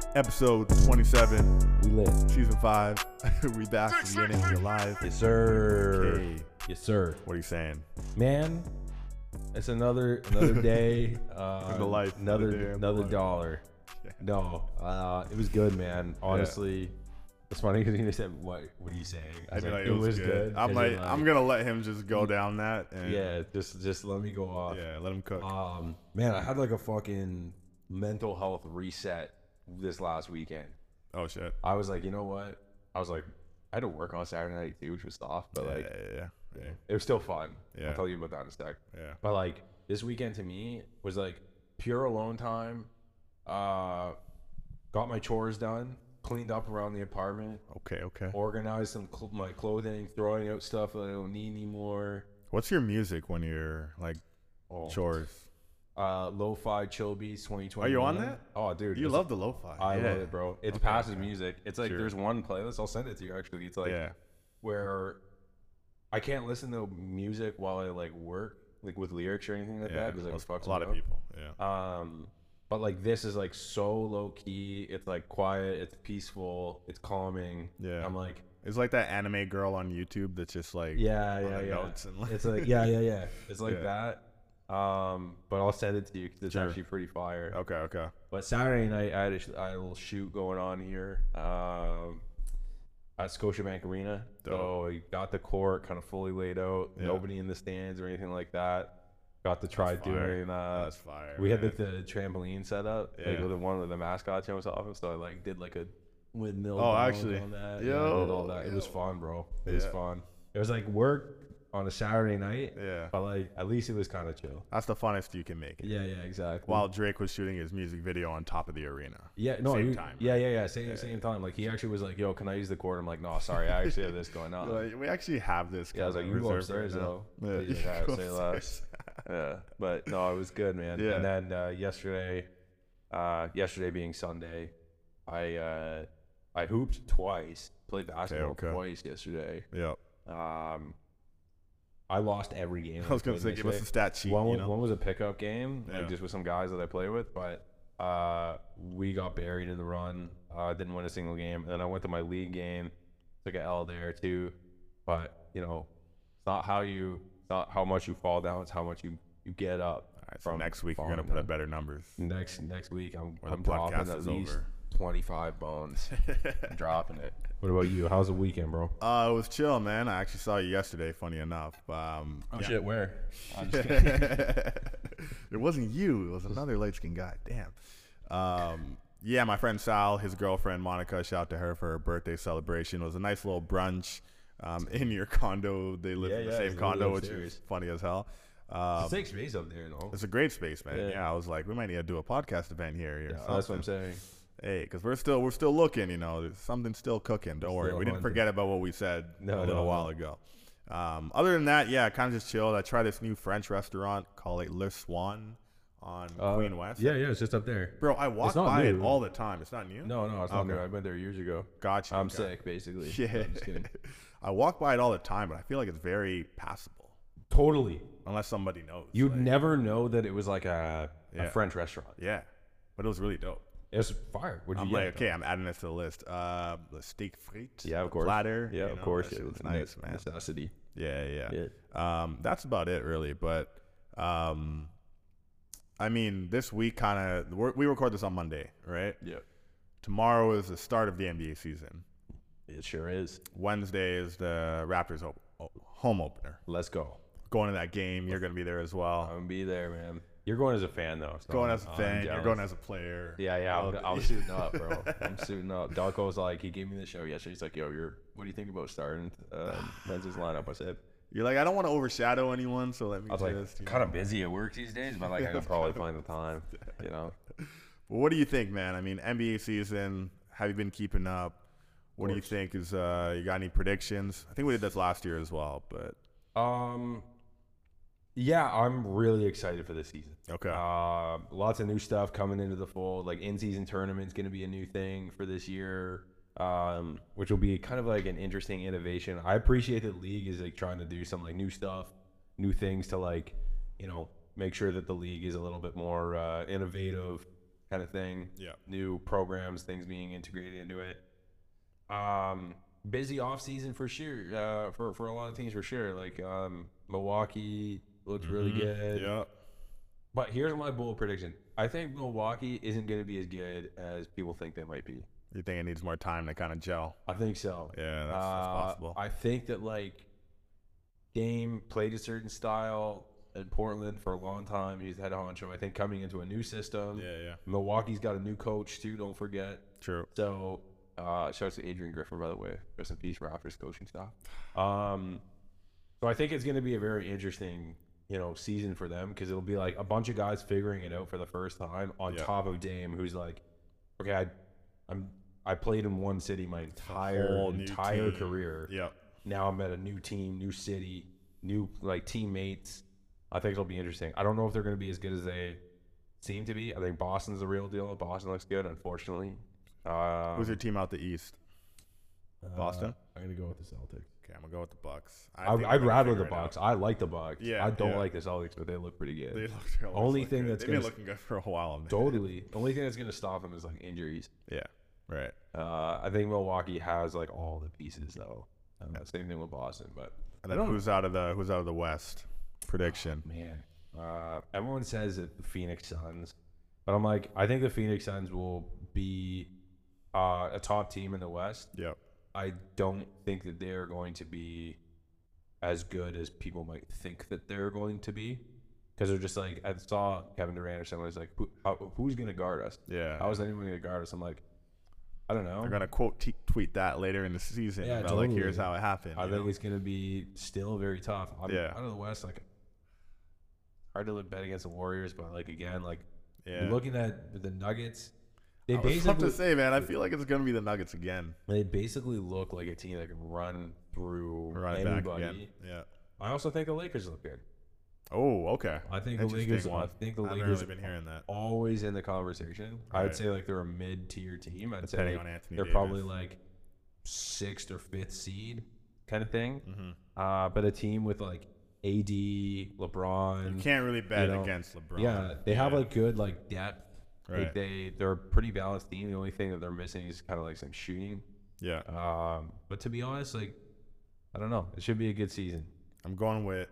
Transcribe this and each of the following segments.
Episode 27, We lit. season 5. We back from the beginning. We're live. Yes, sir. Okay. Yes, sir. What are you saying? Man, it's another day. The life. Another dollar. Yeah. No, it was good, man. Honestly, it's funny because you said, "What are you saying?" I was like, "It was good." I'm like, I'm gonna let him just go down that. And yeah, just let me go off. Yeah, let him cook. Man, I had like a fucking mental health reset this last weekend. Oh shit. I was like, you know what? I was like, I had to work on Saturday night too, which was soft, but like, Yeah. it was still fun. Yeah. I'll tell you about that in a sec. Yeah. But like this weekend to me was like pure alone time. Got my chores done, cleaned up around the apartment, Okay. organized my clothing, throwing out stuff that I don't need anymore. What's your music when you're like chores? Lo-fi chill beats 2020. Are you on that? Oh, dude, You love the lo-fi. I love it, bro. It's passive okay. music. It's like there's one playlist. I'll send it to you. Actually, it's like where I can't listen to music while I like work, like with lyrics or anything like that, because like, it fucks a lot me of up. people. Yeah. But like this is like so low key. It's like quiet. It's peaceful. It's calming. Yeah. I'm like, It's like that anime girl on YouTube that's just like yeah. notes and like It's like yeah. It's like that. But I'll send it to you because it's actually pretty fire. Okay. But Saturday night, I had a little shoot going on here at Scotiabank Arena. Dope. So I got the court kind of fully laid out. Yeah. Nobody in the stands or anything like that. Got to try doing. That's fire. We had man. the trampoline set up, like with the one with the mascot jumps off of. So I like did like a windmill. Actually. on that. Yo, Yeah, I did all that. It was fun, bro. It was fun. It was like work on a Saturday night. Yeah. But like at least it was kind of chill. That's the funnest you can make it. Yeah, exactly. While Drake was shooting his music video on top of the arena. Yeah, no, Same time. Yeah. Same time. Like he actually was like, "Yo, can I use the court?" I'm like, "No, sorry, I actually have this going on." Like, we actually have this. Yeah, I was like, "You go upstairs though." Yeah, you Yeah, go say less. upstairs. Yeah, but no, it was good, man. Yeah. And then yesterday being Sunday, I hooped twice. Played basketball twice yesterday. Yep. I lost every game. I was gonna say, give us a stat sheet. One was a pickup game, like Yeah. just with some guys that I play with, but we got buried in the run. Didn't win a single game. And then I went to my league game, took an L there too. But you know, it's not how much you fall down; it's how much you get up. All right, so next week you're gonna put up better numbers. Next week I'm the dropping podcast at is least over. 25 bones. I'm dropping it. What about you? How's the weekend, bro? It was chill, man. I actually saw you yesterday. Funny enough. Shit, where? It wasn't you. It was another light skinned guy. Damn. Yeah, my friend Sal, his girlfriend Monica, shout out to her for her birthday celebration. It was a nice little brunch in your condo. They live in the same condo, which is funny as hell. It's a safe space up there, no? It's a great space, man. Yeah, I was like, we might need to do a podcast event here. That's what I'm saying. Hey, because we're still looking. You know, there's something still cooking. Don't worry, we didn't forget about what we said a little while ago. Other than that, yeah, kind of just chilled. I tried this new French restaurant called Le Swan on Queen West. Yeah, it's just up there. Bro, I walk by it all the time. It's not new? No, it's not new. I've been there years ago. Gotcha. I'm sick, basically. Yeah. No, I'm just kidding. I walk by it all the time, but I feel like it's very passable. Totally. Unless somebody knows. You'd never know that it was like a French restaurant. Yeah. But it was really dope. It was fire. I'm like, okay, I'm adding this to the list. The steak frites. Yeah, of course. Platter. Yeah, of course. It's nice, man. Necessity. Yeah. That's about it, really. But, I mean, this week we record this on Monday, right? Yeah. Tomorrow is the start of the NBA season. It sure is. Wednesday is the Raptors home opener. Let's go. Going to that game. You're going to be there as well. I'm going to be there, man. You're going as a fan, though. So going as a fan. You're going as a player. Yeah. I'm suiting up, bro. I'm suiting up. Darko's like, he gave me the show yesterday. He's like, yo, what do you think about starting Men's lineup? I said, you're like, I don't want to overshadow anyone, so let me I was say like, this to you. Kind of busy at work these days, but like I could probably find the time, you know. Well, what do you think, man? I mean, NBA season, have you been keeping up? What do you think is you got any predictions? I think we did this last year as well, but yeah, I'm really excited for this season. Okay. Lots of new stuff coming into the fold. Like in-season tournament's going to be a new thing for this year, which will be kind of like an interesting innovation. I appreciate that the league is like trying to do some like new stuff, new things to like, you know, make sure that the league is a little bit more innovative kind of thing. Yeah. New programs, things being integrated into it. Busy off season for sure. For a lot of teams for sure. Like Milwaukee looks really good. Yeah. But here's my bold prediction. I think Milwaukee isn't going to be as good as people think they might be. You think it needs more time to kind of gel? I think so. Yeah, that's possible. I think that like Dame played a certain style in Portland for a long time. He's the head honcho. I think coming into a new system. Yeah. Milwaukee's got a new coach too. Don't forget. True. So shout out to Adrian Griffin, by the way. Rest in peace for Raptors coaching staff. So I think it's going to be a very interesting, season for them because it'll be like a bunch of guys figuring it out for the first time on top of Dame, who's like, okay, I played in one city my entire career. Yep. Now I'm at a new team, new city, new like teammates. I think it'll be interesting. I don't know if they're going to be as good as they seem to be. I think Boston's the real deal. Boston looks good, unfortunately. Who's your team out the East? Boston? I'm going to go with the Celtics. Okay, I'm going to go with the Bucks. I'd rather the Bucks. I like the Bucks. Yeah, I don't like the Celtics, but they look pretty good. They look Only thing good. that's They've been looking good for a while. Man. Totally. The only thing that's going to stop them is like injuries. Yeah, right. I think Milwaukee has like all the pieces though. Same thing with Boston, but and then who's out of the West? Prediction. Man, everyone says that the Phoenix Suns, but I'm like, I think the Phoenix Suns will be a top team in the West. Yep. I don't think that they're going to be as good as people might think that they're going to be, because they're just like, I saw Kevin Durant or someone was like, who's going to guard us? Yeah. How is anyone going to guard us? I'm like, I don't know. They're gonna tweet that later in the season. Yeah, totally. Like, here's how it happened. I think it's gonna be still very tough. Out of the West, like, hard to bet against the Warriors, but like again, like looking at the Nuggets, they basically tough to say, man. I feel like it's gonna be the Nuggets again. They basically look like a team that can run through anybody. Back again. Yeah. I also think the Lakers look good. Oh, okay. I think the Lakers. I think the Lakers really been hearing that. Always in the conversation. Right. I'd say like they're a mid-tier team. I'd Depending say on Anthony they're Davis. probably like 6th or 5th seed kind of thing. Mm-hmm. But a team with like AD, LeBron. You can't really bet against LeBron. Yeah, they have like good like depth. Right. Like they're a pretty balanced team. The only thing that they're missing is kind of like some shooting. Yeah. But to be honest, like I don't know. It should be a good season. I'm going with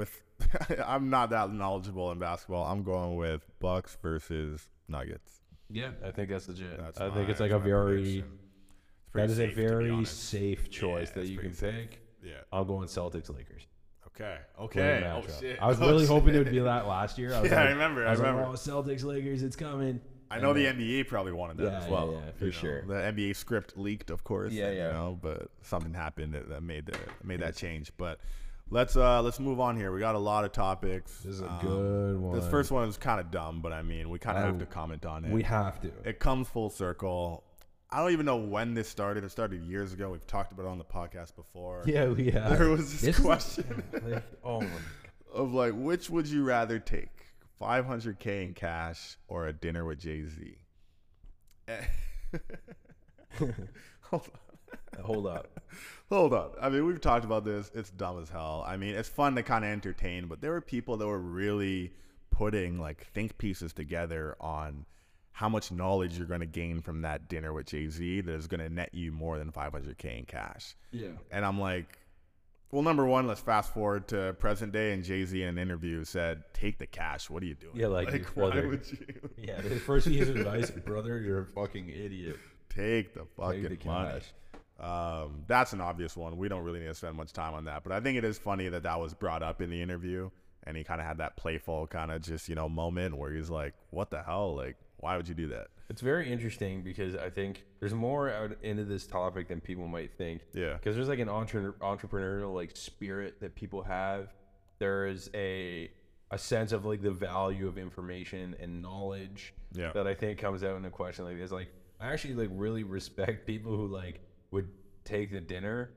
I'm not that knowledgeable in basketball. I'm going with Bucks versus Nuggets. Yeah, I think that's legit. That's I think it's like a very that is a safe, to be very honest. safe choice Yeah, that it's you can pretty pick. Yeah. I'll go in Celtics Lakers. Okay. Great Oh matchup. shit. I was really hoping it would be that last year. I was I like, remember. I remember. Oh, Celtics Lakers, it's coming. I know the NBA probably wanted that Yeah, as well. yeah, for sure. The NBA script leaked, of course. Yeah, yeah. You know, but something happened that made that change. But let's move on here. We got a lot of topics. This is a good one. This first one is kind of dumb, but I mean, we kind of have to comment on it. We have to. It comes full circle. I don't even know when this started. It started years ago. We've talked about it on the podcast before. Yeah, we have. There was this question oh my God. of like, which would you rather take? $500K in cash or a dinner with Jay-Z? Hold up. Hold on. I mean, we've talked about this. It's dumb as hell. I mean, it's fun to kind of entertain, but there were people that were really putting like think pieces together on how much knowledge you're going to gain from that dinner with Jay-Z that is going to net you more than $500K in cash. Yeah. And I'm like, well, number one, let's fast forward to present day, and Jay-Z in an interview said, take the cash. What are you doing? Yeah, like why brother. would you? Yeah, the first piece of advice, brother, you're a fucking idiot. Take the fucking Take the money. cash. That's an obvious one. We don't really need to spend much time on that. But I think it is funny that was brought up in the interview, and he kind of had that playful kind of just, moment where he's like, what the hell? Like, why would you do that? It's very interesting because I think there's more out into this topic than people might think. Yeah. Because there's like an entrepreneurial like spirit that people have. There is a sense of like the value of information and knowledge that I think comes out in a question like this. Like I actually like really respect people who like would take the dinner.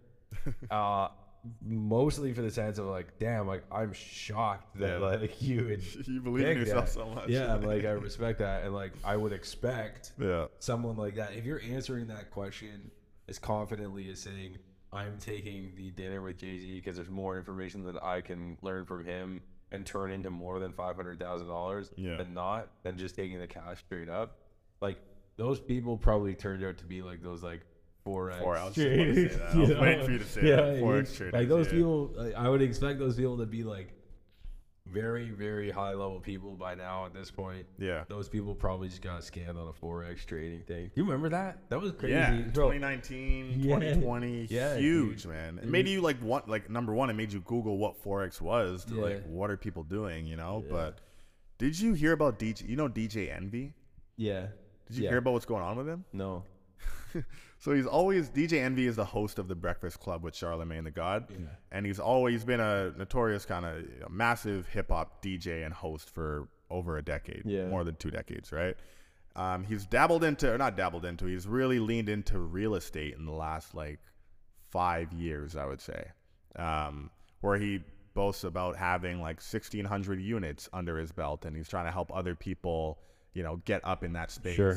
Mostly for the sense of like, damn, like I'm shocked that like you would you believe in yourself so much. Yeah, like I respect that, and like I would expect Yeah. someone like that, if you're answering that question as confidently as saying I'm taking the dinner with Jay-Z because there's more information that I can learn from him and turn into more than $500,000 than just taking the cash straight up. like those people probably turned out to be like those like forex I was just about to say that. I was waiting for you to say that. Forex traders. like those people. Like, I would expect those people to be like very, very high level people by now at this point. Yeah. Those people probably just got scammed on a forex trading thing. You remember that? That was crazy. Yeah, Bro, 2019, Yeah. 2020, Yeah, huge, dude. man. It made you like number one, it made you Google what Forex was to Yeah. like, what are people doing, you know? Yeah. But did you hear about DJ Envy? Yeah. Did you hear about what's going on with him? No. So DJ Envy is the host of The Breakfast Club with Charlamagne the God. Yeah. And he's always been a notorious kind of massive hip hop DJ and host for over a decade, Yeah. more than 2 decades, right? He's he's really leaned into real estate in the last like 5 years, I would say, where he boasts about having like 1,600 units under his belt, and he's trying to help other people, get up in that space. Sure.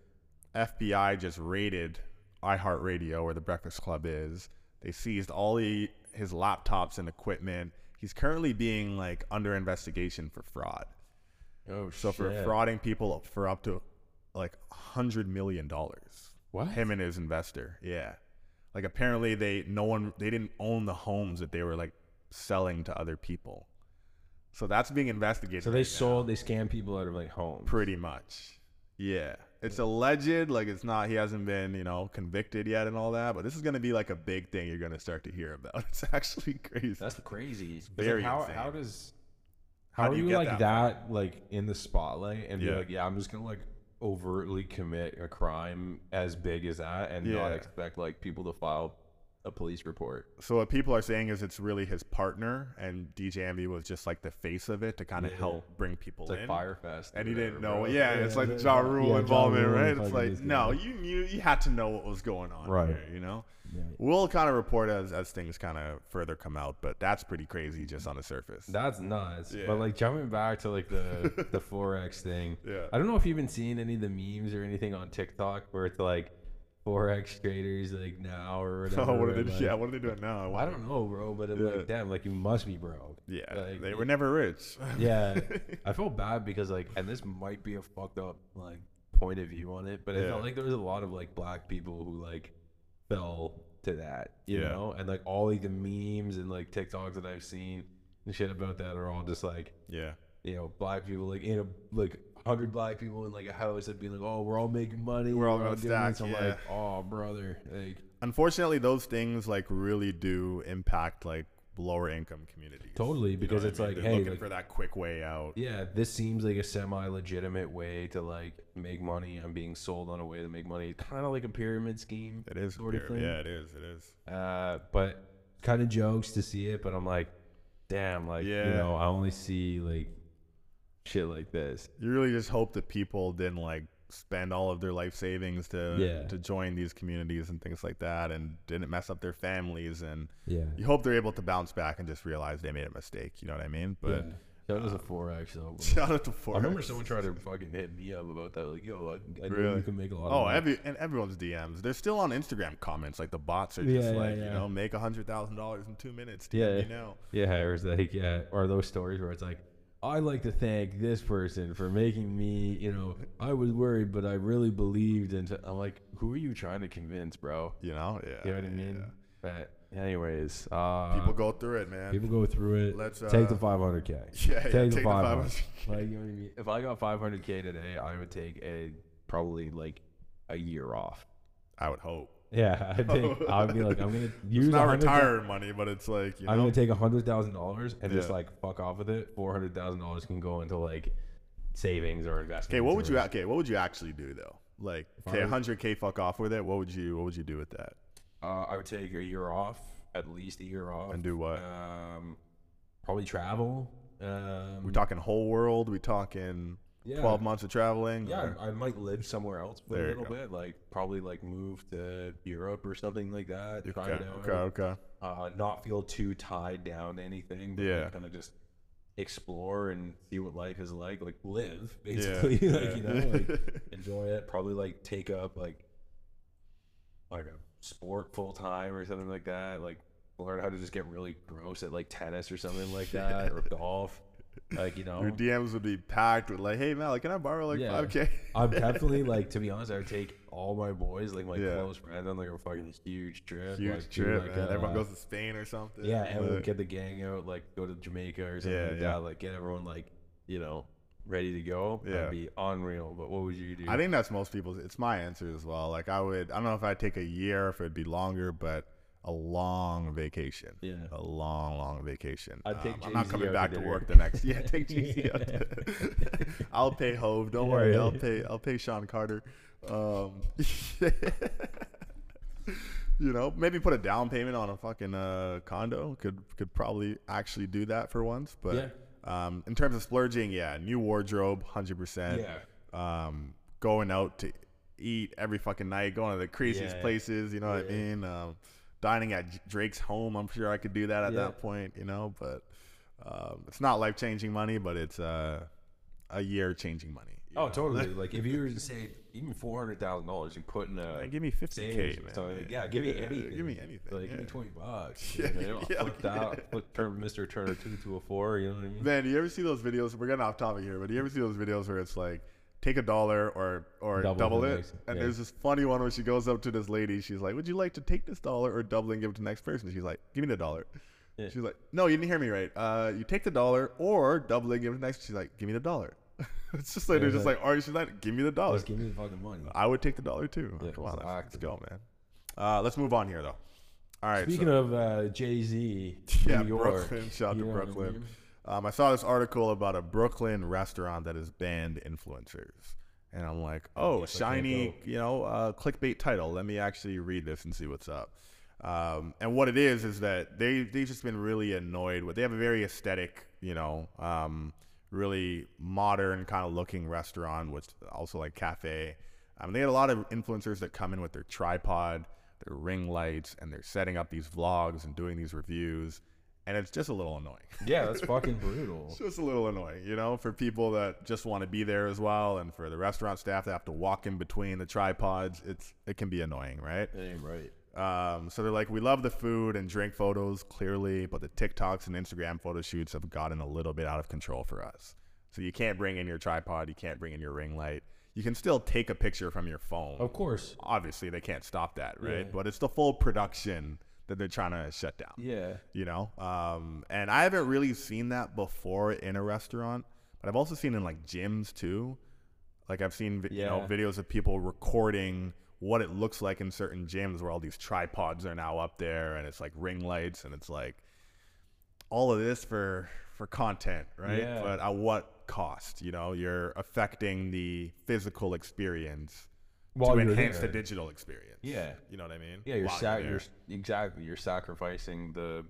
FBI just raided iHeartRadio, where The Breakfast Club is. They seized all his laptops and equipment. He's currently being like under investigation for fraud. Oh, So for shit. frauding people for up to like $100 million. What? Him and his investor. Yeah. Like apparently they didn't own the homes that they were like selling to other people. So that's being investigated. So they right now. they scam people out of like homes. Pretty much. Yeah. It's alleged, like it's not, he hasn't been, convicted yet and all that, but this is going to be like a big thing you're going to start to hear about. It's actually crazy. That's crazy. Very how insane. how do are you you get like that that like in the spotlight and be Yeah. like, yeah, I'm just gonna like overtly commit a crime as big as that and not Yeah. expect like people to file a police report. So what people are saying is it's really his partner, and DJ Envy was just like the face to kind of Yeah. help bring people It's like in. Firefest. And or he didn't whatever, know. bro. Yeah, it's like the Ja Ja Rule Ja involvement, Rule right? fucking It's like, this no, guy. you had to know what was going on, Right. here, Yeah. We'll kind of report as things kind of further come out, but that's pretty crazy just on the surface. That's nuts. Yeah. But like jumping back to like the forex thing. Yeah. I don't know if you've been seeing any of the memes or anything on TikTok where it's like forex traders like now or whatever. Oh, what are and, they? like, Yeah, what are they doing now? I don't know, bro. But I'm Yeah. like, damn, like you must be broke. Yeah, Like, they were never rich. Yeah, I felt bad because like, and this might be a fucked up like point of view on it, but I Yeah. felt like there was a lot of like black people who like fell to that, you Yeah. know, and like all like the memes and like TikToks that I've seen and shit about that are all just like, Yeah. black people like in a like 100 black people in like a house that be like, oh, we're all making money, We're all doing gonna this. stack, I'm yeah. like, oh, brother, like Unfortunately, those things like really do impact like lower income communities. totally, You know because what it's I mean? like, They're hey, looking like, for that quick way out. yeah, this seems like a semi-legitimate way to like make money. I'm being sold on a way to make money, kind of like a pyramid scheme. It is sort of thing. Yeah, it is. It is. But kind of jokes to see it, but I'm like, damn, like Yeah. I only see like shit like this. You really just hope that people didn't like spend all of their life savings to join these communities and things like that, and didn't mess up their families. And Yeah, you hope they're able to bounce back and just realize they made a mistake. You know what I mean? But that was a forex though. bro. shout out to Forex. I remember someone tried to fucking hit me up about that. Like, yo, I know Really? you can make a lot. Oh, of money. everyone's DMs. They're still on Instagram comments. Like the bots are Yeah, just yeah, like, yeah. make $100,000 in 2 minutes. Yeah. DM me now. Yeah, or it's like, or those stories where it's like, I like to thank this person for making me, I was worried, but I really believed into. I'm like, who are you trying to convince, bro? Yeah. You know what I mean? But anyways, People go through it, man. people go through it. Let's Take the 500K. Yeah, Take the 500. 500. Like, you know what I mean? If I got 500K today, I would take probably like a year off. I would hope. Yeah, I think I'd be like, I'm gonna use It's not 100 retirement money, but it's like, I'm gonna take $100,000 and just Yeah. like fuck off with it. $400,000 can go into like savings or investments. Okay, what would you actually do though? Like, If okay, I was- 100K, fuck off with it. What would you do with that? I would take a year off, at least a year off, And do what? Probably travel. We talking whole world? We talking 12 months of traveling? Yeah, Or- I might live somewhere else for There a you little go. bit, like probably like move to Europe or something like that. Try Okay, it out. okay. Not feel too tied down to anything. But Yeah. kind of just explore and see what life is like live basically. Yeah, like yeah. like enjoy it. Probably like take up like a sport full time or something like that. Like learn how to just get really gross at like tennis or something like that or golf. Like, you know, Your DMs would be packed with like, hey Mal, can I borrow like Yeah. 5K? I'm definitely like, to be honest, I would take all my boys, like my Yeah. close friends, on like a fucking huge trip. Huge like, do, trip, like, man. Everyone goes to Spain or something. Yeah, and we'll but- get the gang out, like go to Jamaica or something Yeah, like yeah. that. Like get everyone like, you know, ready to go. Yeah. That'd be unreal. But what would you do? I think that's most people's. It's my answer as well. Like I don't know if I'd take a year, if it'd be longer, but a long vacation. Yeah. A long vacation. I'd take I'm not Jay-Z coming out back to to dinner. work the next. Yeah, take Jay-Z out. I'll pay Hove. Don't Yeah, worry. yeah. I'll pay Sean Carter. You know, maybe put a down payment on a fucking condo. Could probably actually do that for once. But in terms of splurging, yeah, new wardrobe, 100%. Yeah. Going out to eat every fucking night, going to the craziest Yeah. places. You know what I Yeah. mean? Dining at Drake's home. I'm sure I could do that at Yeah. that point. You know, but it's not life changing money, but it's a year changing money. you Oh, know? totally. Like if you were to say even $400,000, you put in a Like, give me 50K, savings man. or something. Yeah, give me anything. Give me anything. Like give me yeah. $20. Yeah, You know, yeah, flip that. Turn Mr. Turner 2 to a 4. You know what I mean? Man, you ever see those videos? We're getting off topic here, but do you ever see those videos where it's like, take $1 or double the it? next- And yeah. there's this funny one where she goes up to this lady. She's like, would you like to take this $1 or double and give it to the next person? She's like, give me the $1. Yeah. She's like, no, you didn't hear me right. You take the $1 or double it and give it to the next. She's like, give me the $1. It's just like, Yeah, they're just like- like, or she's like, give me the $1. Just give me the fucking money. I would take the $1 too. Yeah, Come on, let's exactly. go, man. Let's move on here though. All right. Speaking of Jay-Z, Yeah, New York, Brooklyn. Shout out you to know what I Brooklyn. mean? I saw this article about a Brooklyn restaurant that has banned influencers. And I'm like, oh, guess I can't shiny, go. you know, clickbait title. Let me actually read this and see what's up. And what it is that they've just been really annoyed with. They have a very aesthetic, you know, really modern kind of looking restaurant, which also like cafe. They had a lot of influencers that come in with their tripod, their ring lights, and they're setting up these vlogs and doing these reviews. And it's just a little annoying. Yeah, that's fucking brutal. It's just a little annoying, you know, for people that just want to be there as well, and for the restaurant staff that have to walk in between the tripods. It can be annoying, right? That ain't right. So they're like, we love the food and drink photos, clearly, but the TikToks and Instagram photo shoots have gotten a little bit out of control for us. So you can't bring in your tripod, you can't bring in your ring light. You can still take a picture from your phone. Of course. Obviously, they can't stop that, right? Yeah. But it's the full production that they're trying to shut down. Yeah. You know, and I haven't really seen that before in a restaurant, but I've also seen in like gyms too. Like I've seen you know, Yeah. videos of people recording what it looks like in certain gyms where all these tripods are now up there and it's like ring lights and it's like all of this for content, right? Yeah. But at what cost? You know, you're affecting the physical experience While to you're enhance there. the digital experience. Yeah. You know what I mean? Yeah, you're While you're you're sacrificing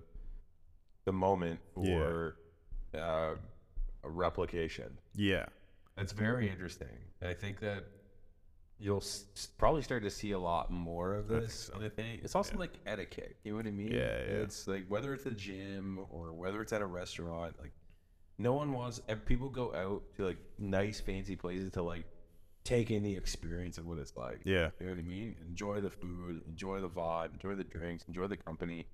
the moment for a replication. Yeah. That's very interesting. I think that you'll probably start to see a lot more of this. so. I think it's also like etiquette. You know what I mean? Yeah, yeah. It's like whether it's a gym or whether it's at a restaurant, like no one wants. And people go out to like nice, fancy places to like take in the experience of what it's like. Yeah. You know what I mean? Enjoy the food, enjoy the vibe, enjoy the drinks, enjoy the company.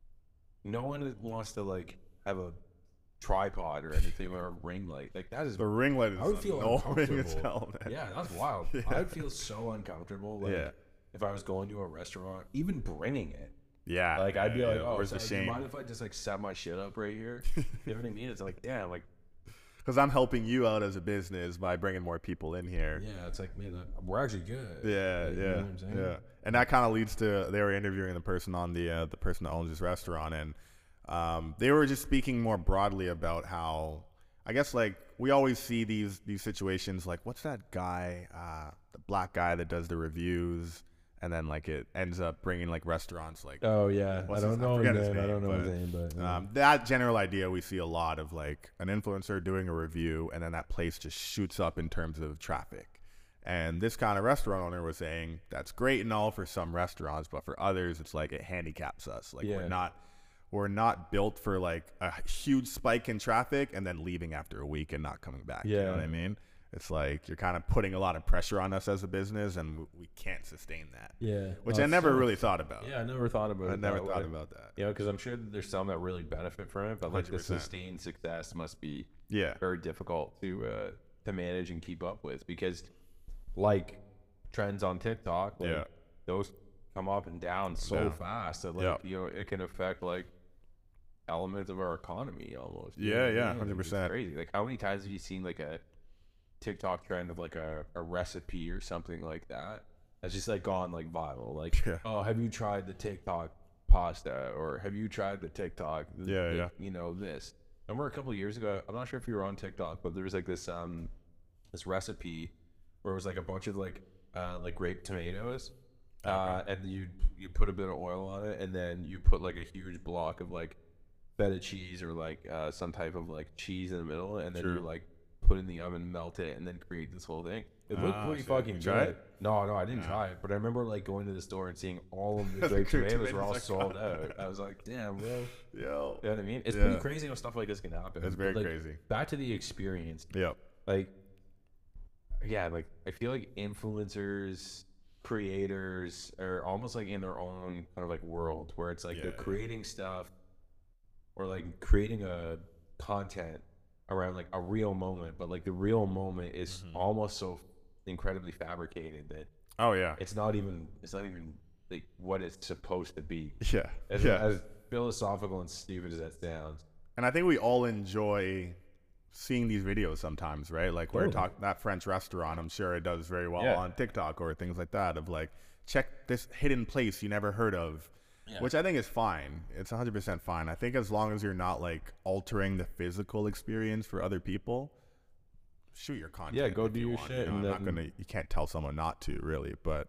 No one wants to like have a tripod or anything or a ring light. Like that is The ring light is I would feel annoying as uncomfortable. hell, man. Yeah, that's wild. Yeah. I would feel so uncomfortable. Like, Yeah. if I was going to a restaurant, even bringing it. Yeah. Like I'd be yeah, like, yeah. oh, where's the sorry, do you shame? mind if I just like set my shit up right here? You know what I mean? It's like, yeah, like Because I'm helping you out as a business by bringing more people in here. yeah, it's like man, we're actually good. Yeah, Like, you know yeah, what I'm saying? yeah. And that kind of leads to they were interviewing the person on the person that owns this restaurant, and they were just speaking more broadly about how I guess like we always see these situations like what's that guy, the black guy that does the reviews, and then like it ends up bringing like restaurants like Oh yeah, What's I don't his- I know forget his his name. I name, don't know his but, name, but that general idea we see a lot of like an influencer doing a review and then that place just shoots up in terms of traffic. And this kind of restaurant owner was saying that's great and all for some restaurants, but for others it's like it handicaps us. Like Yeah. we're not built for like a huge spike in traffic and then leaving after a week and not coming back. You know Yeah. what I mean? it's like you're kind of putting a lot of pressure on us as a business, and we can't sustain that. Yeah. Which I never really thought about. Yeah, I never thought about it. I never thought about that. You know, because I'm sure that there's some that really benefit from it, but like the 100%. sustained success must be Yeah. very difficult to manage and keep up with, because like trends on TikTok, like, Yeah. those come up and down so Yeah. fast that like Yeah. you know it can affect like elements of our economy almost. You Yeah, know what I yeah, mean? Like, 100%. It's crazy. Like, how many times have you seen like a TikTok trend of like a recipe or something like that that's just like gone like viral? Like, Yeah. oh, have you tried the TikTok pasta, or have you tried the TikTok? Yeah. You know this. I remember a couple of years ago. I'm not sure if you were on TikTok, but there was like this recipe where it was like a bunch of like grape tomatoes. And you put a bit of oil on it, and then you put like a huge block of like feta cheese or like some type of like cheese in the middle, and then you like put it in the oven, melt it, and then create this whole thing. It looked pretty fucking good. Try it? No, I didn't try it, but I remember like going to the store and seeing all of the grape tomatoes were all sold out. I was like, damn, bro. Yo. You know what I mean? It's Yeah. pretty crazy how stuff like this can happen. It's very But, like, crazy. Back to the experience. Yep. Like, yeah, like I feel like influencers, creators are almost like in their own kind of like world where it's like they're creating stuff or like creating a content around like a real moment, but like the real moment is almost so incredibly fabricated that Oh yeah. it's not even like what it's supposed to be. Yeah. As philosophical and stupid as that sounds. And I think we all enjoy seeing these videos sometimes, right? Like we're Totally. talking that French restaurant, I'm sure it does very well Yeah. on TikTok or things like that, of like, check this hidden place you never heard of, which I think is fine. It's 100% fine. I think as long as you're not like altering the physical experience for other people, shoot your content. Yeah, go if do you your want, shit you know? and I'm not then- gonna, you can't tell someone not to really, but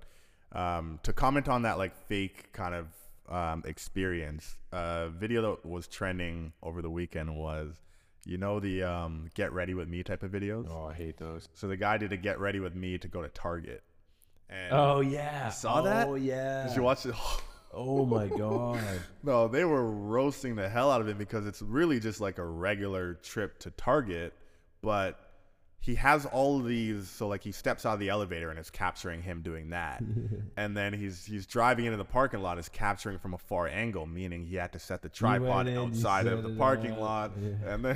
to comment on that like fake kind of experience, video that was trending over the weekend was, you know, the get ready with me type of videos. Oh, I hate those. So the guy did a get ready with me to go to Target. And Oh yeah. you saw that? Oh yeah. Did you watch it? Oh my god. No, they were roasting the hell out of him because it's really just like a regular trip to Target, but he has all of these. So like he steps out of the elevator and it's capturing him doing that, and then he's driving into the parking lot, is capturing from a far angle, meaning he had to set the tripod in, you outside of set the it parking up, lot, yeah. and then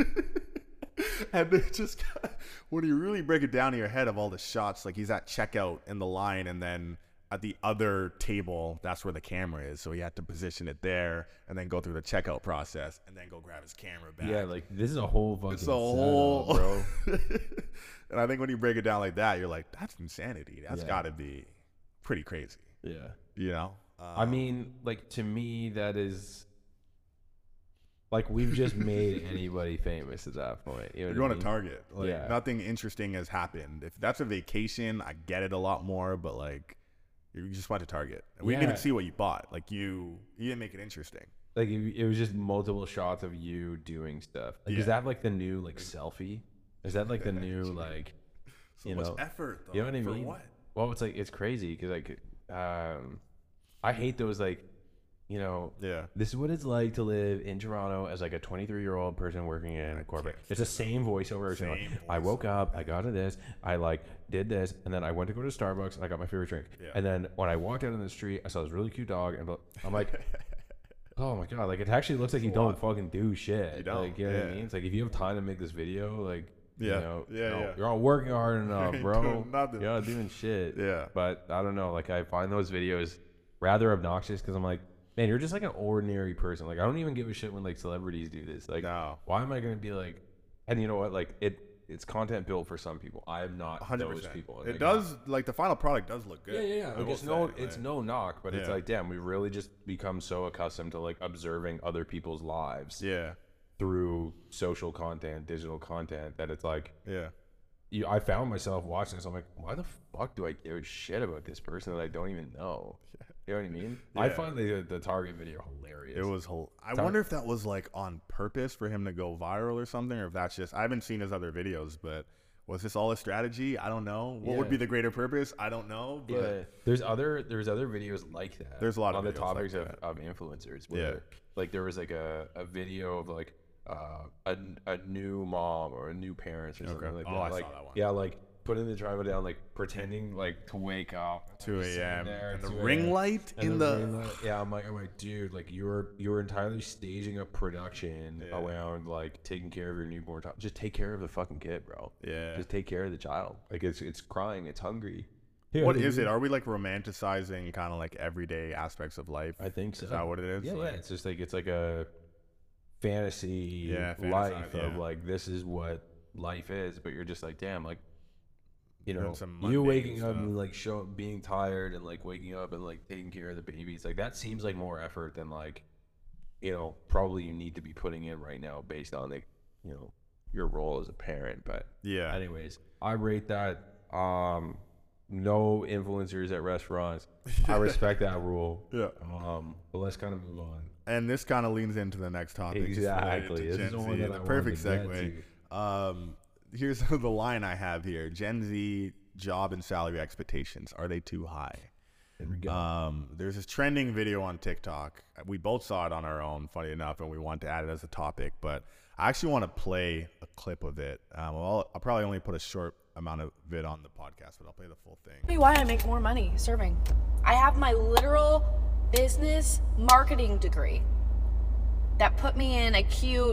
and they just when you really break it down in your head of all the shots, like he's at checkout in the line, and then at the other table, that's where the camera is. So he had to position it there and then go through the checkout process and then go grab his camera back. Yeah, like this is a whole fucking It's a whole, setup, bro. And I think when you break it down like that, you're like, that's insanity. That's Yeah. got to be pretty crazy, Yeah. you know? I mean, like to me that is like we've just made anybody famous at that point. You know you're what going I mean? to Target. Like, Yeah. nothing interesting has happened. If that's a vacation, I get it a lot more, but like, you just went to Target. We didn't even Yeah. see what you bought. Like, you didn't make it interesting. Like it was just multiple shots of you doing stuff. Like, Yeah. is that like the new like selfie? Is that like the new like So you much know effort, though. You know what I For mean? what? Well, it's like it's crazy because like I hate those like you know Yeah. this is what it's like to live in Toronto as like a 23-year-old person working in a corporate. It's the same voiceover. It's like, Same I woke voiceover. up, I got to this, I like did this, and then I went to go to Starbucks and I got my favorite drink. Yeah. And then when I walked out on the street, I saw this really cute dog, and I'm like, oh my god, like it actually looks like you don't fucking do shit. You don't, Like, you know what I yeah. mean? It's like if you have time to make this video, like. Yeah. You know, Yeah, yeah. You're all working hard enough, ain't bro. doing nothing. You're not doing shit. Yeah. But I don't know. Like I find those videos rather obnoxious because I'm like, man, you're just like an ordinary person. Like I don't even give a shit when like celebrities do this. Like, No. why am I gonna be like? And you know what? Like it's content built for some people. I am not 100%. those people. It Like, does, like, the final product does look good. Yeah. I Like, will it's say, no, like, it's no knock, but it's Yeah. like, damn, we've really just become so accustomed to like observing other people's lives Yeah. through social content, digital content, that it's like. Yeah. I found myself watching this. I'm like, why the fuck do I give a shit about this person that I don't even know? You know what I mean? I Yeah. find the Target video hilarious. It was I wonder if that was like on purpose for him to go viral or something, or if that's just, I haven't seen his other videos, but was this all a strategy? I don't know. What would Yeah. be the greater purpose? I don't know. But Yeah, there's other videos like that. There's a lot of on the videos like topics that. of influencers. Where, like there was like a video of like a new mom or a new parents or something Okay. like Oh, that. I like, saw that one. Yeah, like putting the driveway down, like pretending like to wake up 2 sitting a.m. there and at the 2 ring a.m. light and in the the. ring light. Yeah, I'm like, dude, like you're entirely staging a production around like taking care of your newborn child. Just take care of the fucking kid, bro. Yeah. Just take care of the child. Like it's crying, it's hungry. What is it? Are we like romanticizing kind of like everyday aspects of life? I think so. Is that what it is? Yeah, Like, yeah. It's just like it's like a fantasy life of like this is what life is, but you're just like, damn, like doing some you mundane waking up stuff. and like being tired and like waking up and like taking care of the babies, like that seems like more effort than like probably you need to be putting in right now based on like your role as a parent. But Yeah. anyways, I rate that no influencers at restaurants. I respect that rule. Yeah. But let's kind of move on. And this kind of leans into the next topic. It's related Exactly. to This Gen is the Z, one that the I perfect wanted to get segue. Here's the line I have here. Gen Z job and salary expectations. Are they too high? There we go. There's this trending video on TikTok. We both saw it on our own, funny enough, and we wanted to add it as a topic. But I actually want to play a clip of it. I'll probably only put a short amount of it on the podcast, but I'll play the full thing. Tell me why I make more money serving. I have my literal business marketing degree that put me in a cute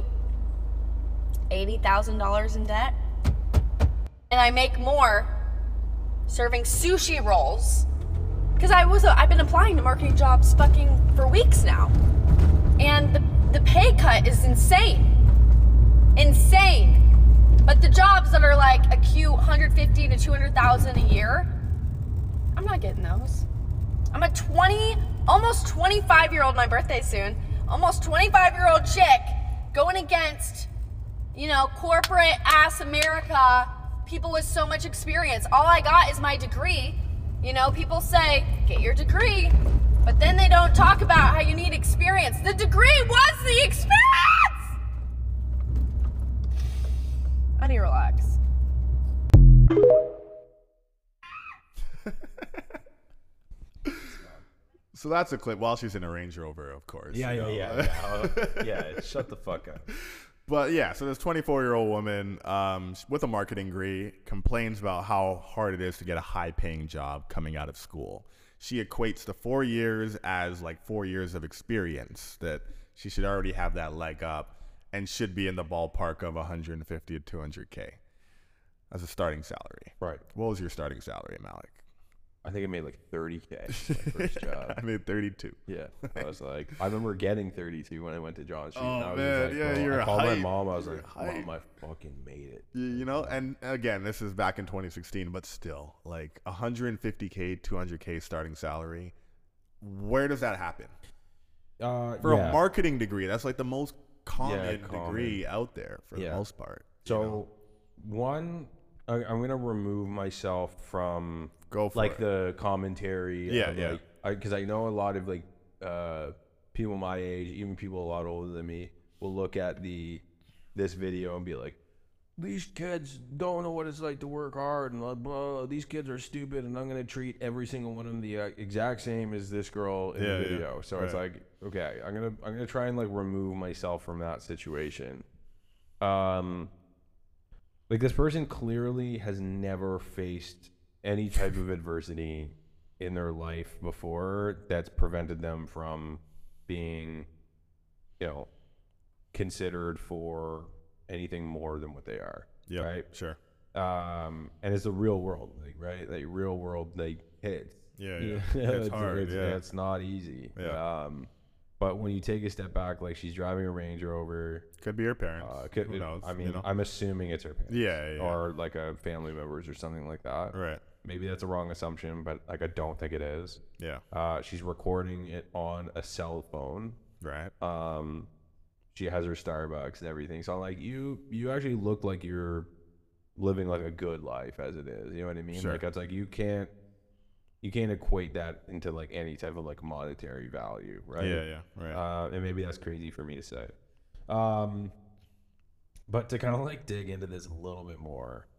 $80,000 in debt. And I make more serving sushi rolls because I've been applying to marketing jobs fucking for weeks now. And the pay cut is insane. Insane. But the jobs that are like a cute 150 to 200,000 a year, I'm not getting those. I'm a almost 25-year-old, my birthday soon, almost 25-year-old chick going against, corporate ass America, people with so much experience. All I got is my degree. People say, get your degree, but then they don't talk about how you need experience. The degree was the experience! I need to relax. So that's a clip while she's in a Range Rover, of course. Yeah. Yeah, shut the fuck up. But yeah, so this 24-year-old woman with a marketing degree complains about how hard it is to get a high-paying job coming out of school. She equates the 4 years as like 4 years of experience, that she should already have that leg up and should be in the ballpark of 150 to 200K as a starting salary. Right. What was your starting salary, Malik? I think I made like 30K my first job. I made 32. Yeah, I was like, I remember getting 32 when I went to John Street. Oh, and I was man, like, yeah, bro, you're I called my hype. mom. I was like, You're hype. Mom, I fucking made it. And again, this is back in 2016, but still, like 150K, 200K starting salary. Where does that happen? For a marketing degree, that's like the most common degree out there for the most part. So, one, I'm going to remove myself from Go for like it. the commentary. Yeah. Because I know a lot of like people my age, even people a lot older than me, will look at this video and be like, these kids don't know what it's like to work hard and blah, blah. These kids are stupid, and I'm gonna treat every single one of them the exact same as this girl in the video. So it's like, okay, I'm gonna try and like remove myself from that situation. Like this person clearly has never faced any type of adversity in their life before that's prevented them from being, considered for anything more than what they are. Yeah, right. Sure. And it's the real world, like real world, like hits. Yeah. It's hard. It's not easy. Yeah. But when you take a step back, like she's driving a Range Rover. Could be her parents. Who knows? I mean, I'm assuming it's her parents. Yeah. Or like a family members or something like that. Right. Maybe that's a wrong assumption, but like I don't think it is. Yeah. She's recording it on a cell phone. Right. She has her Starbucks and everything. So I'm like, you actually look like you're living like a good life as it is. You know what I mean? Sure. Like it's like you can't equate that into like any type of like monetary value, right? Yeah. Right. And maybe that's crazy for me to say. But to kind of like dig into this a little bit more,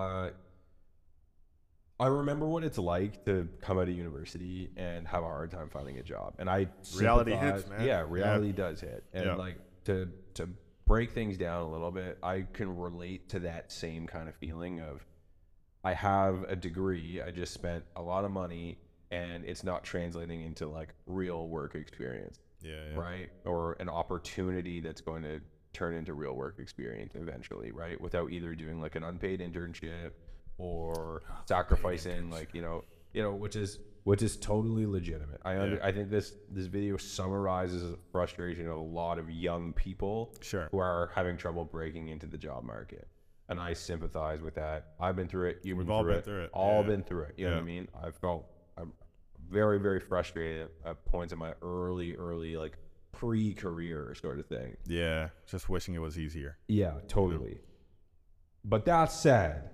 I remember what it's like to come out of university and have a hard time finding a job. And I Reality sympathize- hits, man. Yeah, reality does hit. And like to break things down a little bit, I can relate to that same kind of feeling of I have a degree, I just spent a lot of money, and it's not translating into like real work experience, right? Or an opportunity that's going to turn into real work experience eventually, right? Without either doing like an unpaid internship or sacrificing like, which is totally legitimate. I think this video summarizes the frustration of a lot of young people who are having trouble breaking into the job market. And I sympathize with that. I've been through it. We've all been through it. All been through it. You know what I mean? I'm very, very frustrated at points in my early like pre-career sort of thing. Yeah, just wishing it was easier. Yeah, totally. But that said,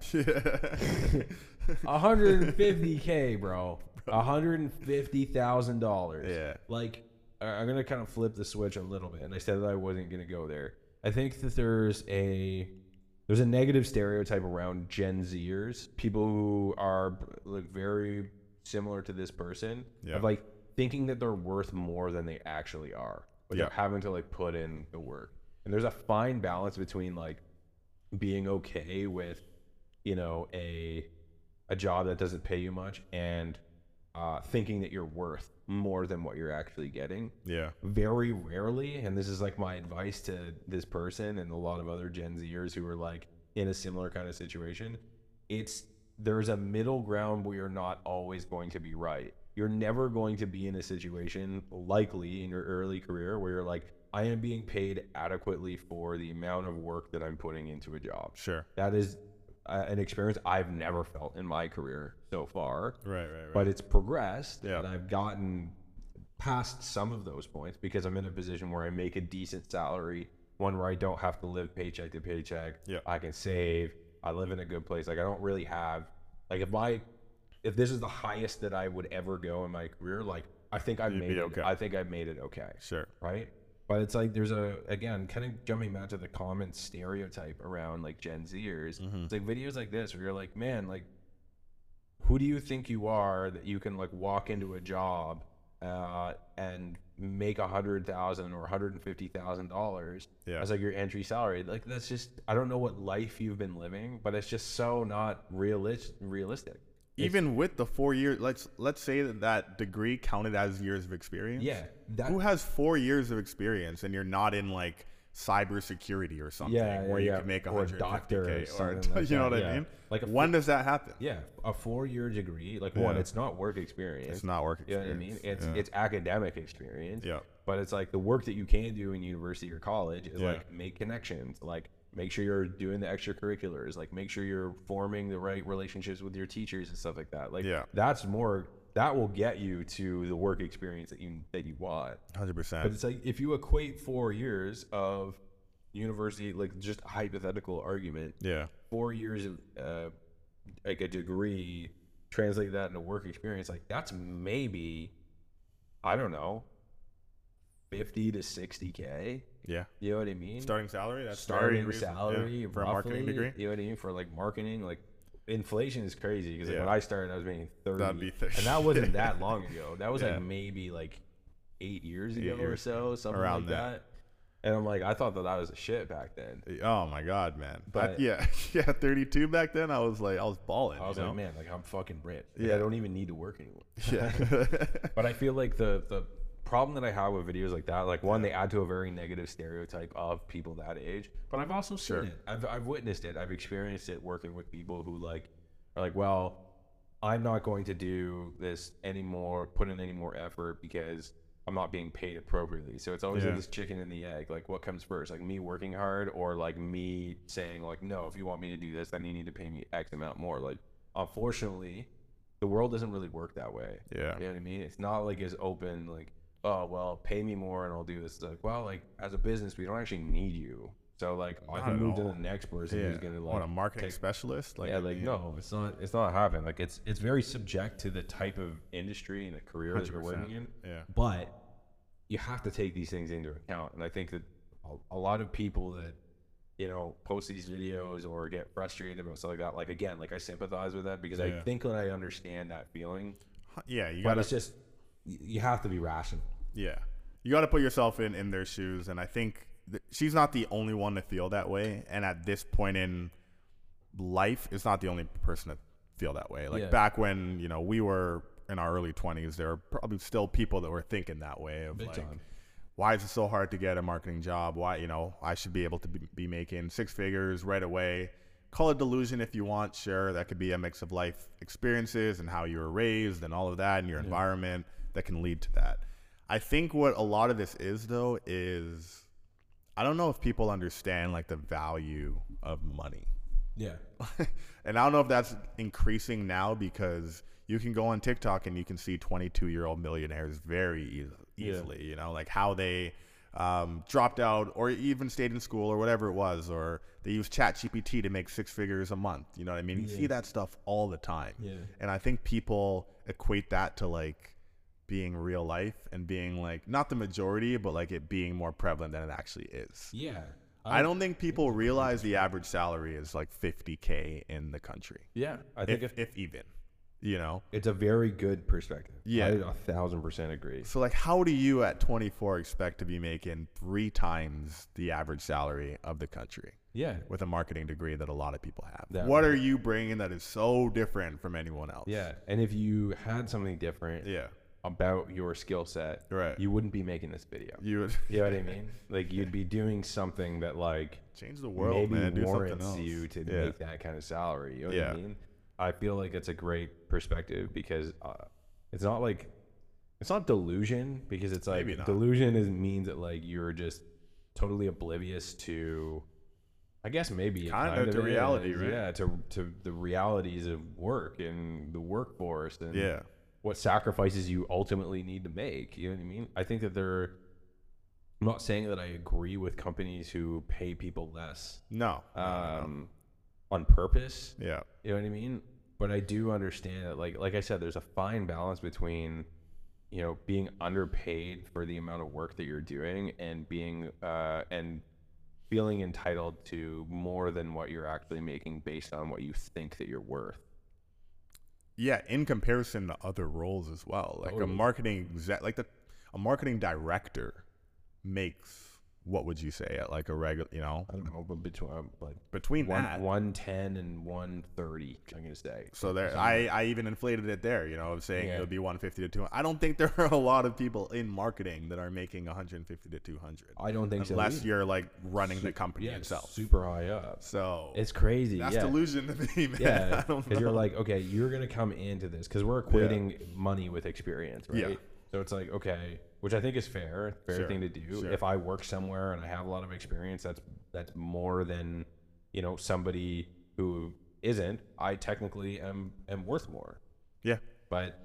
$150K, bro. $150,000. Yeah. Like, I'm going to kind of flip the switch a little bit. And I said that I wasn't going to go there. I think that there's a negative stereotype around Gen Zers, people who are like very similar to this person, of like thinking that they're worth more than they actually are, without having to like put in the work. And there's a fine balance between like being okay with, a job that doesn't pay you much and thinking that you're worth more than what you're actually getting. Yeah. Very rarely, and this is like my advice to this person and a lot of other Gen Zers who are like in a similar kind of situation, there's a middle ground where you're not always going to be right. You're never going to be in a situation, likely in your early career, where you're like, I am being paid adequately for the amount of work that I'm putting into a job. Sure. That is an experience I've never felt in my career so far. Right. But it's progressed, and I've gotten past some of those points because I'm in a position where I make a decent salary, one where I don't have to live paycheck to paycheck. Yeah. I can save. I live in a good place. Like, I don't really have, like, if this is the highest that I would ever go in my career, like, I think I've made it okay. I think I've made it okay. Sure. Right? But it's like there's again, kind of jumping back to the common stereotype around like Gen Zers. It's like videos like this where you're like, man, like, who do you think you are that you can like walk into a job and make $100,000 or $150,000 as like your entry salary? Like, that's just, I don't know what life you've been living, but it's just so not realistic. Even with the 4 years, let's say that degree counted as years of experience. Yeah. Who has 4 years of experience and you're not in like cybersecurity or something where you can make $150K or like you know what I mean? Like when does that happen? Yeah, a 4-year degree, like one, it's not work experience. It's not work experience. You know what I mean? It's academic experience. Yeah. But it's like the work that you can do in university or college is like make connections, like make sure you're doing the extracurriculars, like make sure you're forming the right relationships with your teachers and stuff like that. Like that's more, that will get you to the work experience that you want. 100%. But it's like if you equate 4 years of university, like just a hypothetical argument, 4 years of like a degree, translate that into work experience, like that's maybe, I don't know, 50 to 60K. Yeah. You know what I mean? Starting salary? That's starting salary for a marketing degree. You know what I mean? For like marketing, like inflation is crazy because like when I started, I was making 30. That'd be 30. And that wasn't that long ago. That was like maybe like 8 years ago or so, something around like that. And I'm like, I thought that was a shit back then. Oh my God, man. But yeah, 32 back then. I was balling. I was like, man, like I'm fucking rich. Like, I don't even need to work anymore. Yeah. But I feel like the problem that I have with videos like that, like one, they add to a very negative stereotype of people that age. But I've also seen it. I've witnessed it. I've experienced it working with people who like are like, well, I'm not going to do this anymore, put in any more effort because I'm not being paid appropriately. So it's always like this chicken and the egg. Like, what comes first? Like me working hard or like me saying like, no, if you want me to do this, then you need to pay me X amount more. Like, unfortunately, the world doesn't really work that way. Yeah. You know what I mean? It's not like as open, like, oh, well, pay me more and I'll do this. It's like, well, like as a business, we don't actually need you. So like I can move to the next person who's gonna like a marketing specialist. Like no, it's not happening. Like it's very subject to the type of industry and the career that you're working in. Yeah. But you have to take these things into account. And I think that a lot of people that, you know, post these videos or get frustrated about stuff like that, like again, like I sympathize with that because I think that I understand that feeling. Yeah, but it's just you have to be rational. Yeah, you got to put yourself in their shoes, and I think she's not the only one to feel that way. And at this point in life, it's not the only person to feel that way. Like back when, you know, we were in our early 20s, there were probably still people that were thinking that way of like, why is it so hard to get a marketing job? Why, you know, I should be able to be making 6 figures right away. Call it delusion if you want. Sure, that could be a mix of life experiences and how you were raised and all of that and your environment that can lead to that. I think what a lot of this is, though, is I don't know if people understand like the value of money. Yeah. And I don't know if that's increasing now because you can go on TikTok and you can see 22-year-old millionaires very easily, you know, like how they dropped out or even stayed in school or whatever it was, or they use ChatGPT to make 6 figures a month. You know what I mean? You see that stuff all the time. Yeah. And I think people equate that to like being real life and being like, not the majority, but like it being more prevalent than it actually is. Yeah. I don't think people realize the average salary is like $50K in the country. Yeah. I think if even. You know, it's a very good perspective. Yeah, I 1,000% agree. So like, how do you at 24 expect to be making 3 times the average salary of the country? Yeah, with a marketing degree that a lot of people have. What are you bringing that is so different from anyone else? Yeah, and if you had something different, about your skill set, right, you wouldn't be making this video. You would, you know what I mean? Like you'd be doing something that like change the world, maybe man. Do warrants something else. You to make that kind of salary. You know what I mean? I feel like it's a great perspective because it's not delusion, because it's like delusion means that like you're just totally oblivious to, I guess maybe kind of to reality, right? Yeah, to the realities of work and the workforce and what sacrifices you ultimately need to make. You know what I mean? I think that I'm not saying that I agree with companies who pay people less. No. On purpose. Yeah. You know what I mean? But I do understand that, like I said, there's a fine balance between, you know, being underpaid for the amount of work that you're doing and being and feeling entitled to more than what you're actually making based on what you think that you're worth. Yeah, in comparison to other roles as well. Like a marketing exec, like a marketing director makes, what would you say, at like a regular, you know? I don't know, but between that 110 and 130, I'm gonna say. So there, I even inflated it there. You know, of saying it would be 150 to 200. I don't think there are a lot of people in marketing that are making 150 to 200. I don't think so. Unless you're like running the company itself, super high up. So it's crazy. That's delusion to me, man. Yeah, because you're like, okay, you're gonna come into this because we're equating money with experience, right? Yeah. So it's like, okay, which I think is fair thing to do. Sure. If I work somewhere and I have a lot of experience, that's more than, you know, somebody who isn't. I technically am worth more. Yeah. But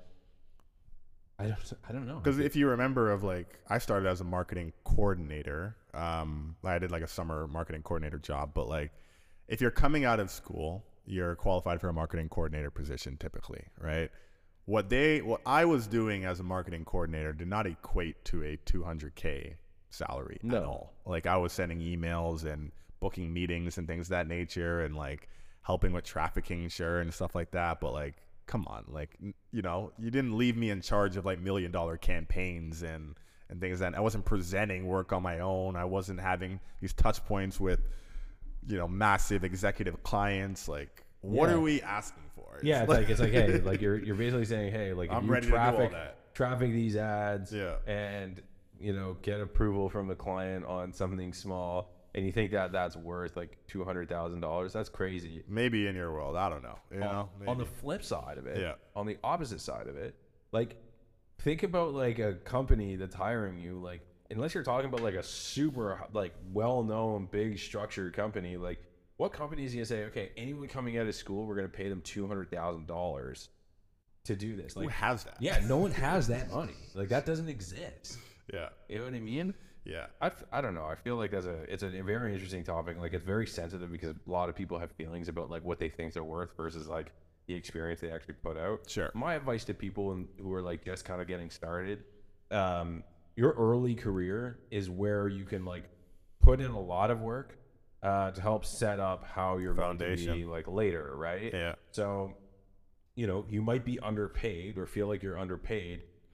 I don't know. Because if you remember, of like, I started as a marketing coordinator. I did like a summer marketing coordinator job, but like, if you're coming out of school, you're qualified for a marketing coordinator position typically, right? What I was doing as a marketing coordinator did not equate to a $200K salary at all. Like I was sending emails and booking meetings and things of that nature and like helping with trafficking, sure, and stuff like that. But like, come on, like, you know, you didn't leave me in charge of like $1 million campaigns and things that I wasn't presenting work on my own. I wasn't having these touch points with, you know, massive executive clients. Like, what are we asking for? It's like, hey, like you're basically saying, hey, like I'm if you ready to do all that. Traffic these ads, and you know, get approval from the client on something small, and you think that that's worth like $200,000, that's crazy. Maybe in your world, I don't know. You know, on the flip side of it, on the opposite side of it, like think about like a company that's hiring you, like unless you're talking about like a super like well-known big structured company, like what company is going to say, okay, anyone coming out of school, we're going to pay them $200,000 to do this? Like, who has that? Yeah, no one has that money. Like that doesn't exist. Yeah. You know what I mean? Yeah. I don't know. I feel like it's a very interesting topic. Like it's very sensitive because a lot of people have feelings about like what they think they're worth versus like the experience they actually put out. Sure. My advice to people who are like just kind of getting started, your early career is where you can like put in a lot of work to help set up how you're going to be like later, right? Yeah. So, you know, you might be underpaid or feel like you're underpaid,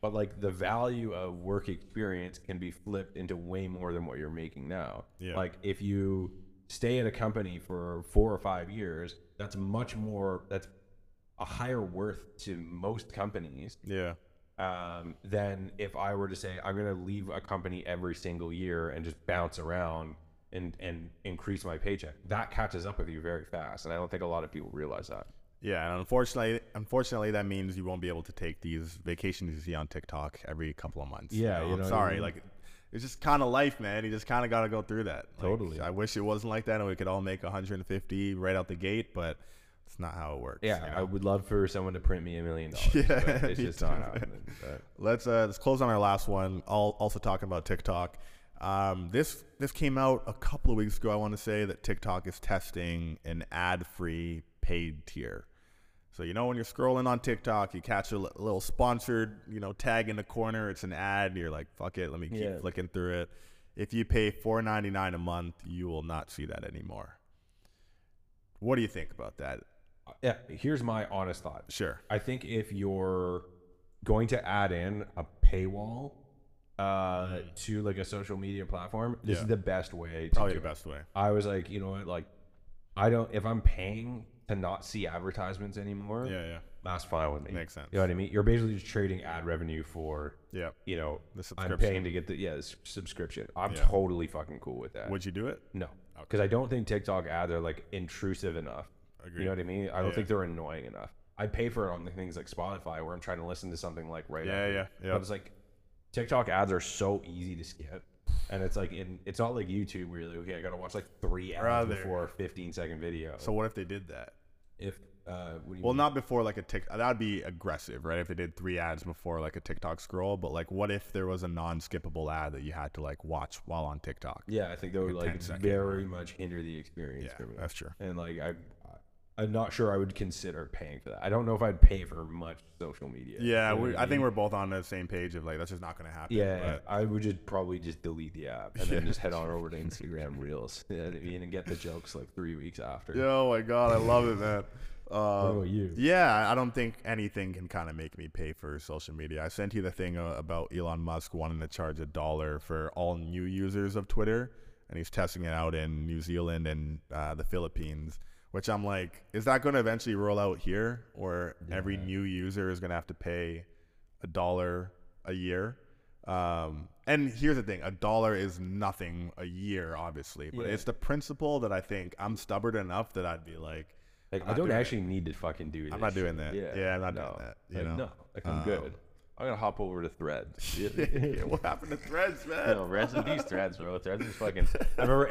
but like the value of work experience can be flipped into way more than what you're making now. Yeah. Like if you stay at a company for 4 or 5 years, that's much more, that's a higher worth to most companies Yeah. than if I were to say I'm going to leave a company every single year and just bounce around and increase my paycheck. That catches up with you very fast, and I don't think a lot of people realize that. Yeah, and unfortunately, that means you won't be able to take these vacations you see on TikTok every couple of months. Yeah, you know? you know I'm what I sorry. mean? Like, it's just kind of life, man. You just kind of got to go through that. Like, Totally. I wish it wasn't like that, and we could all make 150 right out the gate, but it's not how it works. Yeah, you know? I would love for someone to print me $1 million. Yeah, but it's me just too, not man. happening. But Let's close on our last one. Also talking about TikTok. This came out a couple of weeks ago. I want to say that TikTok is testing an ad-free paid tier. So, you know, when you're scrolling on TikTok, you catch a little sponsored, tag in the corner. It's an ad. You're like, fuck it. Let me keep flicking through it. If you pay $4.99 a month, you will not see that anymore. What do you think about that? yeah, here's my honest thought. Sure. I think if you're going to add in a paywall to like a social media platform, this is the best way to Probably do the it. best way. I was like, you know what, like if I'm paying to not see advertisements anymore, Yeah. that's fine with me. Makes sense. You know what I mean? You're basically just trading ad revenue for, Yeah. the The I'm subscription. paying to get the subscription. I'm Yeah. totally fucking cool with that. Would you do it? No, because I don't think TikTok ads are like intrusive enough. Agreed. You know what I mean? I don't Yeah. think they're annoying enough. I pay for it on the things like Spotify where I'm trying to listen to something like right after. Yeah. But it's like TikTok ads are so easy to skip. And it's like it's not like YouTube where you're like, okay, I gotta watch like 3 ads Rather. before a 15-second video. So what if they did that? If what do you Well, mean? not before like a TikTok. That would be aggressive, right? If they did 3 ads before like a TikTok scroll. But like, what if there was a non-skippable ad that you had to like watch while on TikTok? Yeah, I think that would like a like 10-second very much hinder the experience Yeah, for me. that's true. And like I'm not sure I would consider paying for that. I don't know if I'd pay for much social media. Yeah, You know what I think mean? we're both on the same page of like that's just not going to happen. Yeah, but I would probably just delete the app and then just head on over to Instagram Reels. You know what I mean? And get the jokes like 3 weeks after. oh my god, I love it, man. What about you? Yeah, I don't think anything can kind of make me pay for social media. I sent you the thing about Elon Musk wanting to charge $1 for all new users of Twitter, and he's testing it out in New Zealand and the Philippines. Which I'm like, is that going to eventually roll out here, or every new user is going to have to pay $1 a year? And here's the thing: $1 is nothing a year, obviously, but it's the principle that I think I'm stubborn enough that I'd be like, Like I don't actually need to fucking do this. I'm not doing shit. that. Yeah, I'm not doing that. You Like, know? no, like I'm good. I'm gonna hop over to Threads. What happened to Threads, man? No, rest in peace, Threads, bro. Threads is fucking. I remember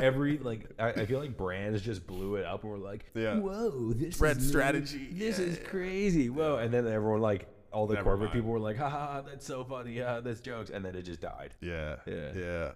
I feel like brands just blew it up and were like, Yeah. "Whoa, this Thread is strategy. This is crazy." Whoa, and then everyone like all the Never corporate mind. people were like, "Ha, that's so funny. Yeah, that's jokes," and then it just died. Yeah.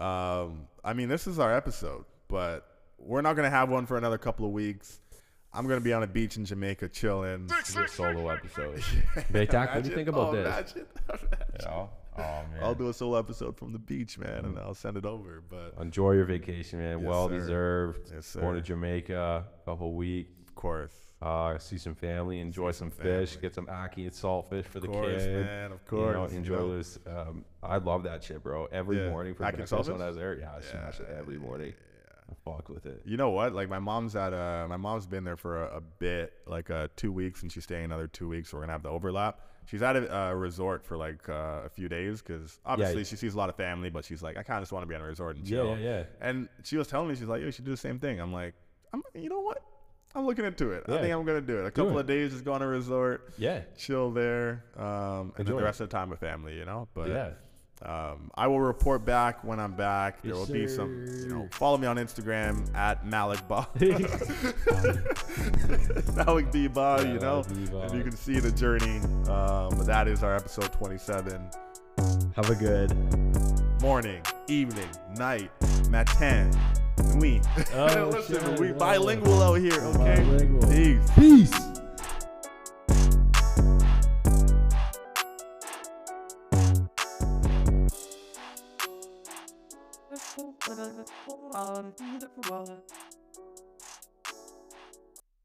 I mean, this is our episode, but we're not gonna have one for another couple of weeks. I'm gonna be on a beach in Jamaica chilling. This is a solo episode. Baytac, what do you think about this? Imagine. Yeah. Oh man. I'll do a solo episode from the beach, man, and I'll send it over. But Enjoy your vacation, man. Yes, Well sir. deserved. Yes, Going to sir. Jamaica, couple weeks. of course, See some family, enjoy some family. fish, get some ackee and saltfish for the of course, kid. man, of You know, course. enjoy this. I love that shit, bro. Every Yeah. morning for Ackee and breakfast when saltfish? I was there, I smash it every morning. I fuck with it. You know what? Like my mom's been there for a bit, like 2 weeks, and she's staying another 2 weeks. So we're gonna have the overlap. She's at a resort for like a few days because obviously she sees a lot of family, but she's like, I kind of just want to be on a resort and chill. Yeah. And she was telling me, she's like, yo, you should do the same thing. I'm like, you know what? I'm looking into it. I Yeah. think I'm gonna do it. A couple of days, just go on a resort, Yeah. chill there, and then Enjoy the it. rest of the time with family. You know, but Yeah. I will report back when I'm back. There Yes, will be some, sir. follow me on Instagram at Malik Ba. Malik B Ba, Malik B. Ba. and you can see the journey. But that is our episode 27. Have a good. Morning, evening, night, matin, nuit. Oh, Listen, shit. we bilingual out here, okay? Bilingual. Peace. Peace. Beautiful.